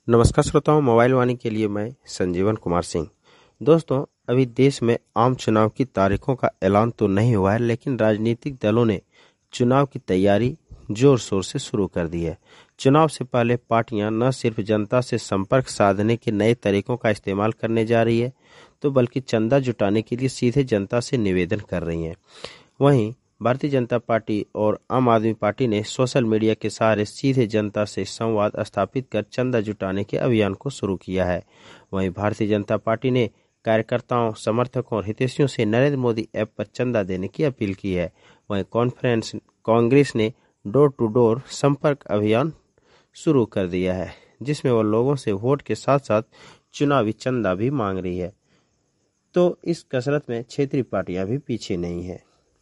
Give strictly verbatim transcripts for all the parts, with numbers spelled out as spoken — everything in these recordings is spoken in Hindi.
नमस्कार श्रोताओं, मोबाइल वाणी के लिए मैं संजीवन कुमार सिंह। दोस्तों, अभी देश में आम चुनाव की तारीखों का ऐलान तो नहीं हुआ है, लेकिन राजनीतिक दलों ने चुनाव की तैयारी जोर शोर से शुरू कर दी है। चुनाव से पहले पार्टियां न सिर्फ जनता से संपर्क साधने के नए तरीकों का इस्तेमाल करने जा रही है, तो बल्कि चंदा जुटाने के लिए सीधे जनता से निवेदन कर रही हैं। वहीं भारतीय जनता पार्टी और आम आदमी पार्टी ने सोशल मीडिया के सहारे सीधे जनता से संवाद स्थापित कर चंदा जुटाने के अभियान को शुरू किया है। वहीं भारतीय जनता पार्टी ने कार्यकर्ताओं, समर्थकों और हितैषियों से नरेंद्र मोदी ऐप पर चंदा देने की अपील की है। वहीं कॉन्फ्रेंस कांग्रेस ने डोर टू डोर संपर्क अभियान शुरू कर दिया है, जिसमें वह लोगों से वोट के साथ साथ चुनावी चंदा भी मांग रही है। तो इस कसरत में क्षेत्रीय पार्टियां भी पीछे नहीं है।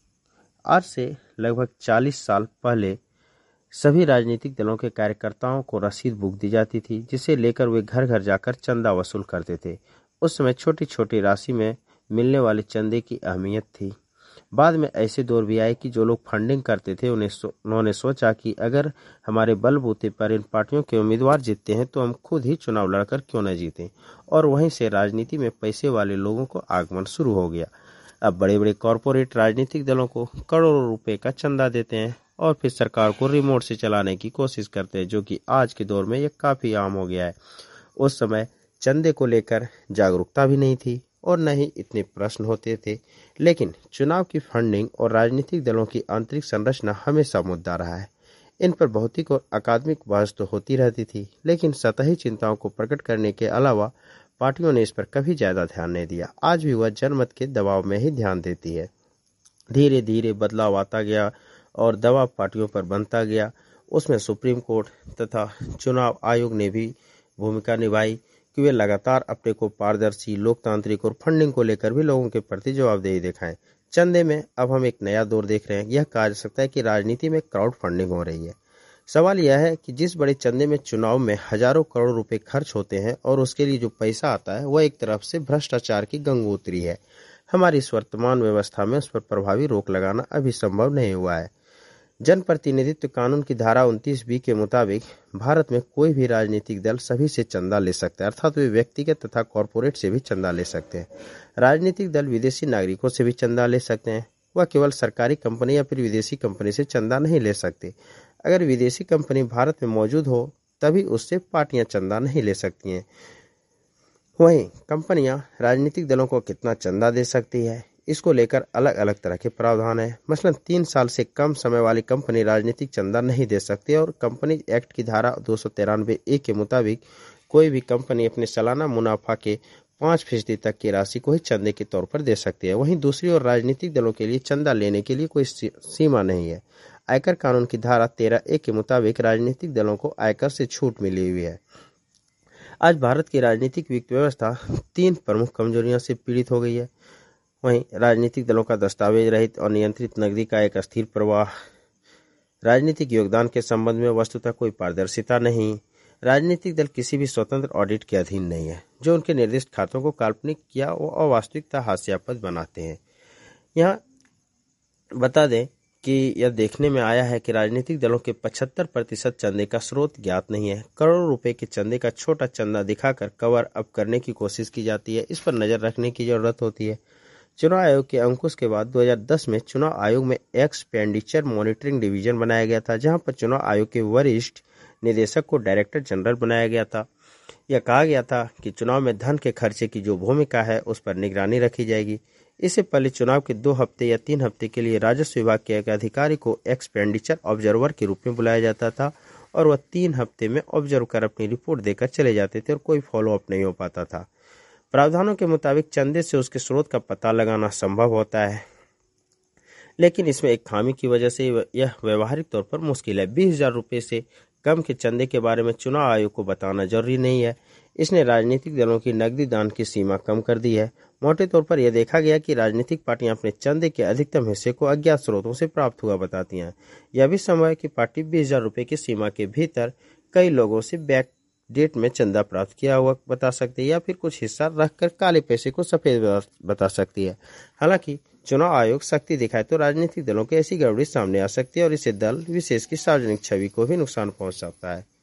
आज से लगभग चालीस साल पहले सभी राजनीतिक दलों के कार्यकर्ताओं को रसीद बुक दी जाती थी, जिसे लेकर वे घर घर जाकर चंदा वसूल करते थे। उस समय छोटी छोटी राशि में मिलने वाले चंदे की अहमियत थी। बाद में ऐसे दौर भी आए कि जो लोग फंडिंग करते थे उन्हें सो, उन्होंने सोचा कि अगर हमारे बलबूते पर इन पार्टियों के उम्मीदवार जीतते हैं तो हम खुद ही चुनाव लड़कर क्यों न जीतें। और वहीं से राजनीति में पैसे वाले लोगों को आगमन शुरू हो गया। अब बड़े बड़े कॉरपोरेट राजनीतिक दलों को करोड़ों रुपए का चंदा देते हैं और फिर सरकार को रिमोट से चलाने की कोशिश करते हैं, जो कि आज के दौर में ये काफी आम हो गया है। उस समय चंदे को लेकर जागरूकता भी नहीं थी और न ही इतने प्रश्न होते थे, लेकिन चुनाव की फंडिंग और राजनीतिक दलों की आंतरिक संरचना हमेशा मुद्दा रहा है। इन पर भौतिक और अकादमिक बहस तो होती रहती थी, लेकिन सतही चिंताओं को प्रकट करने के अलावा पार्टियों ने इस पर कभी ज्यादा ध्यान नहीं दिया। आज भी वह जनमत के दबाव में ही ध्यान देती है। धीरे धीरे बदलाव आता गया और दबाव पार्टियों पर बनता गया। उसमें सुप्रीम कोर्ट तथा चुनाव आयोग ने भी भूमिका निभाई कि वे लगातार अपने को पारदर्शी, लोकतांत्रिक और फंडिंग को लेकर भी लोगों के प्रति जवाबदेही दिखाएं। चंदे में अब हम एक नया दौर देख रहे हैं। यह कहा जा सकता है कि राजनीति में क्राउड फंडिंग हो रही है। सवाल यह है कि जिस बड़े चंदे में चुनाव में हजारों करोड़ रुपए खर्च होते हैं और उसके लिए जो पैसा आता है वह एक तरफ से भ्रष्टाचार की गंगोत्री है। हमारी इस वर्तमान व्यवस्था में उस पर प्रभावी रोक लगाना अभी संभव नहीं हुआ है। जनप्रतिनिधित्व कानून की धारा उनतीस बी के मुताबिक भारत में कोई भी राजनीतिक दल सभी से चंदा ले सकता है, अर्थात वे व्यक्तिगत तथा कॉरपोरेट से भी चंदा ले सकते हैं। राजनीतिक दल विदेशी नागरिकों से भी चंदा ले सकते हैं। वह केवल सरकारी कंपनी या फिर विदेशी कंपनी से चंदा नहीं ले सकते। अगर विदेशी कंपनी भारत में मौजूद हो तभी उससे पार्टियां चंदा नहीं ले सकती हैं। वहीं कंपनियां राजनीतिक दलों को कितना चंदा दे सकती है, इसको लेकर अलग अलग तरह के प्रावधान है। मसलन तीन साल से कम समय वाली कंपनी राजनीतिक चंदा नहीं दे सकती और कंपनी एक्ट की धारा दो सौ तिरानवे ए के मुताबिक कोई भी कंपनी अपने सालाना मुनाफा के पाँच फीसदी तक की राशि को ही चंदे के तौर पर दे सकती है। वहीं दूसरी ओर राजनीतिक दलों के लिए चंदा लेने के लिए कोई सीमा नहीं है। आयकर कानून की धारा तेरह ए के मुताबिक राजनीतिक दलों को आयकर से छूट मिली हुई है। आज भारत की राजनीतिक वित्त व्यवस्था तीन प्रमुख कमजोरियों से पीड़ित हो गई है। वहीं राजनीतिक दलों का दस्तावेज रहित और नियंत्रित नकदी का एक अस्थिर प्रवाह, राजनीतिक योगदान के संबंध में वस्तुतः कोई पारदर्शिता नहीं, राजनीतिक दल किसी भी स्वतंत्र ऑडिट के अधीन नहीं है। जो उनके निर्दिष्ट खातों को काल्पनिक या अवास्तविकता हास्यास्पद बनाते हैं। यहाँ बता दें कि यह देखने में आया है कि राजनीतिक दलों के पचहत्तर प्रतिशत चंदे का स्रोत ज्ञात नहीं है। करोड़ों रुपए के चंदे का छोटा चंदा दिखाकर कवर अप करने की कोशिश की जाती है। इस पर नजर रखने की जरूरत होती है। चुनाव आयोग के अंकुश के बाद दो हज़ार दस में चुनाव आयोग में एक्सपेंडिचर मॉनिटरिंग डिवीजन बनाया गया था, जहां पर चुनाव आयोग के वरिष्ठ निदेशक को डायरेक्टर जनरल बनाया गया था। यह कहा गया था कि चुनाव में धन के खर्चे की जो भूमिका है उस पर निगरानी रखी जाएगी। इससे पहले चुनाव के दो हफ्ते या तीन हफ्ते के लिए राजस्व विभाग के एक अधिकारी को एक्सपेंडिचर ऑब्जर्वर के रूप में बुलाया जाता था और वह तीन हफ्ते में ऑब्जर्व कर अपनी रिपोर्ट देकर चले जाते थे और कोई फॉलोअप नहीं हो पाता था। प्रावधानों के मुताबिक चंदे से उसके स्रोत का पता लगाना संभव होता है, लेकिन इसमें एक खामी की वजह से यह व्यवहारिक तौर पर मुश्किल है। बीस हजार रुपये से कम के चंदे के बारे में चुनाव आयोग को बताना जरूरी नहीं है। इसने राजनीतिक दलों की नकदी दान की सीमा कम कर दी है। मोटे तौर पर यह देखा गया कि राजनीतिक पार्टियां अपने चंदे के अधिकतम हिस्से को अज्ञात स्रोतों से प्राप्त हुआ बताती हैं। यह भी संभव है कि पार्टी बीस हजार रुपये की सीमा के भीतर कई लोगों से बैक डेट में चंदा प्राप्त किया हुआ बता सकती है या फिर कुछ हिस्सा रखकर काले पैसे को सफेद बता सकती है। हालांकि चुनाव आयोग सख्ती दिखाए तो राजनीतिक दलों की ऐसी गड़बड़ी सामने आ सकती है और इससे दल विशेष की सार्वजनिक छवि को भी नुकसान पहुंच सकता है।